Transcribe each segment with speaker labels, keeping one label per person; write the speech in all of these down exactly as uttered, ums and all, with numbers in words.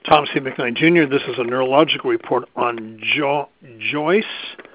Speaker 1: Tom C. McKnight, Junior This is a neurological report on jo- Joyce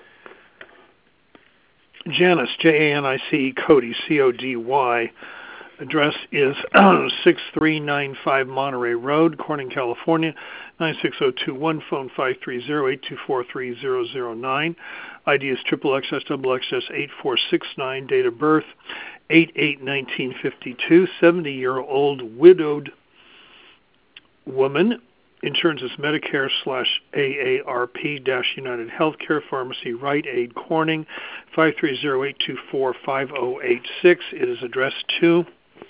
Speaker 1: Janice, J A N I C E, Cody, C O D Y. Address is six three nine five Monterey Road, Corning, California, nine six zero two one, phone five three zero, eight two four, three zero zero nine. I D is triple X S double X S eight four six nine, date of birth eight eight nineteen fifty-two, seventy-year-old widowed woman. Insurance is Medicare slash A A R P dash United Healthcare Pharmacy, Rite Aid, Corning, five three zero, eight two four, five zero eight six. It is addressed to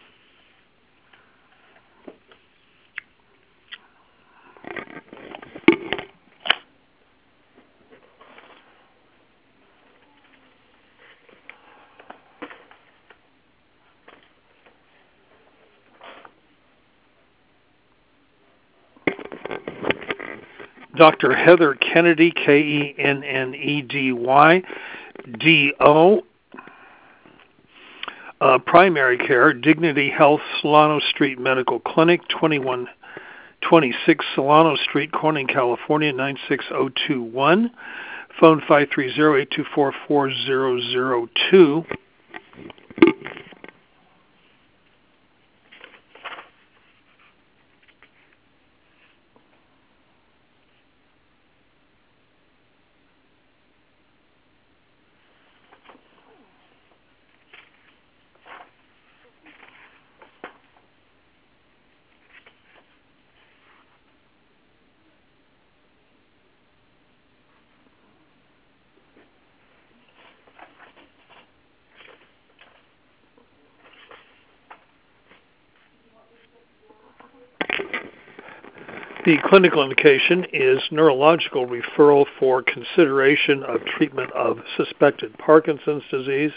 Speaker 1: Doctor Heather Kennedy, K E N N E D Y, D O, uh, Primary Care, Dignity Health, Solano Street Medical Clinic, twenty-one twenty-six Solano Street, Corning, California, nine six zero two one, phone five three zero, eight two four, four zero zero two. The clinical indication is neurological referral for consideration of treatment of suspected Parkinson's disease.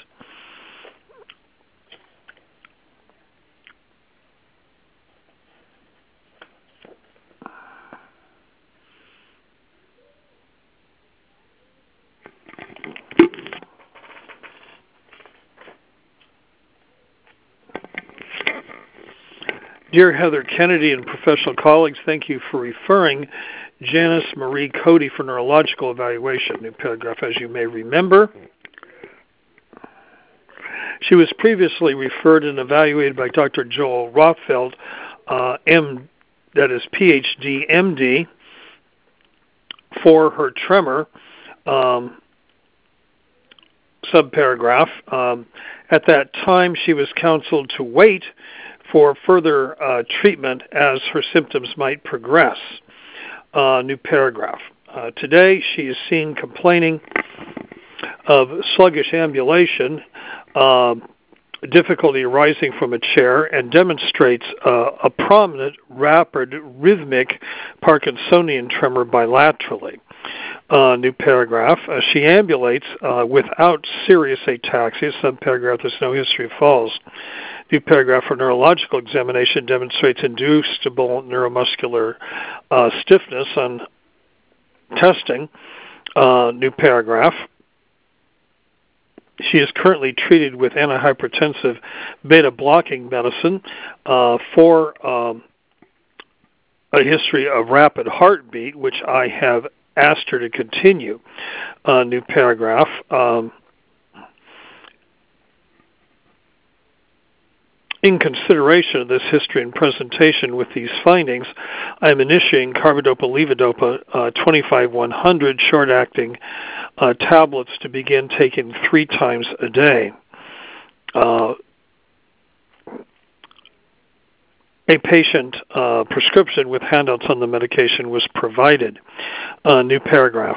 Speaker 1: Dear Heather Kennedy and professional colleagues, thank you for referring Janice Marie Cody for neurological evaluation. New paragraph, as you may remember. She was previously referred and evaluated by Doctor Joel Rothfeld, uh, M, that is P H D, M D, for her tremor, um, subparagraph. Um, at that time, she was counseled to wait for further uh, treatment as her symptoms might progress. Uh, new paragraph. Uh, today, she is seen complaining of sluggish ambulation, uh, difficulty arising from a chair, and demonstrates uh, a prominent, rapid, rhythmic Parkinsonian tremor bilaterally. Uh, new paragraph. Uh, she ambulates uh, without serious ataxia. Subparagraph, there's no history of falls. New paragraph, for neurological examination demonstrates inducible neuromuscular uh, stiffness on testing. Uh, new paragraph. She is currently treated with antihypertensive beta-blocking medicine uh, for um, a history of rapid heartbeat, which I have asked her to continue. Uh, new paragraph. Um, In consideration of this history and presentation with these findings, I am initiating carbidopa-levodopa uh, twenty-five one hundred short-acting uh, tablets to begin taking three times a day. Uh, a patient uh, prescription with handouts on the medication was provided. Uh, new paragraph.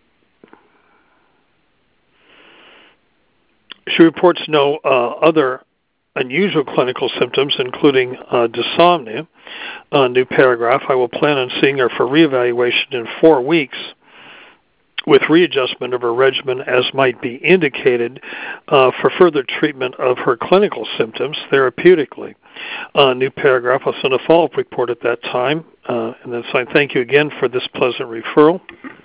Speaker 1: She reports no uh, other unusual clinical symptoms, including uh, dysomnia. Uh, new paragraph. I will plan on seeing her for reevaluation in four weeks with readjustment of her regimen as might be indicated uh, for further treatment of her clinical symptoms therapeutically. Uh, new paragraph. I'll send a follow-up report at that time. Uh, and then sign. Thank you again for this pleasant referral.